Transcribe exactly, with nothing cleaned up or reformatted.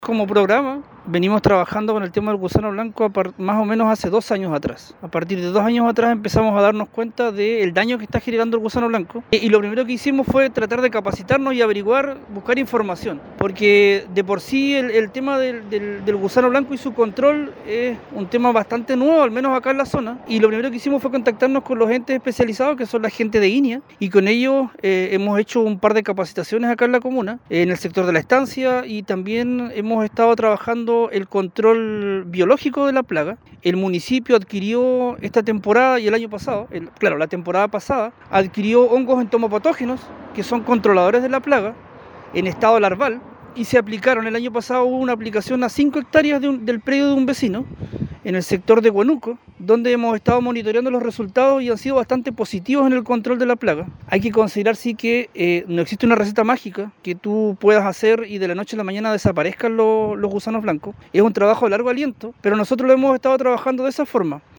Como programa, venimos trabajando con el tema del gusano blanco a par- más o menos hace dos años atrás. A partir de dos años atrás empezamos a darnos cuenta del daño que está generando el gusano blanco. Y lo primero que hicimos fue tratar de capacitarnos y averiguar, buscar información. Porque de por sí el, el tema del, del, del gusano blanco y su control es un tema bastante nuevo, al menos acá en la zona. Y lo primero que hicimos fue contactarnos con los entes especializados, que son la gente de INEA. Y con ellos eh, hemos hecho un par de capacitaciones acá en la comuna, en el sector de la estancia, y también hemos Hemos estado trabajando el control biológico de la plaga. El municipio adquirió esta temporada y el año pasado, el, claro, la temporada pasada, adquirió hongos entomopatógenos, que son controladores de la plaga, en estado larval, y se aplicaron. El año pasado hubo una aplicación a cinco hectáreas de un, del predio de un vecino, en el sector de Huánuco, donde hemos estado monitoreando los resultados y han sido bastante positivos en el control de la plaga. Hay que considerar sí que eh, no existe una receta mágica que tú puedas hacer y de la noche a la mañana desaparezcan los, los gusanos blancos. Es un trabajo de largo aliento, pero nosotros lo hemos estado trabajando de esa forma.